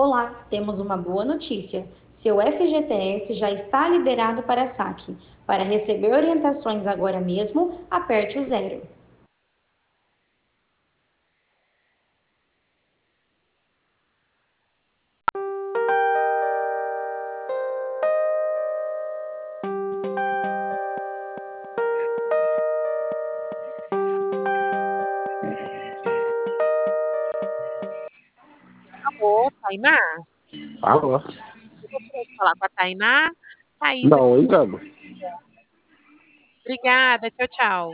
Olá, temos uma boa notícia. Seu FGTS já está liberado para saque. Para receber orientações agora mesmo, aperte o zero. Alô, Tainá? Alô? Eu gostaria de falar com a Tainá. Thaís, Não, ainda não. obrigada, tchau, tchau.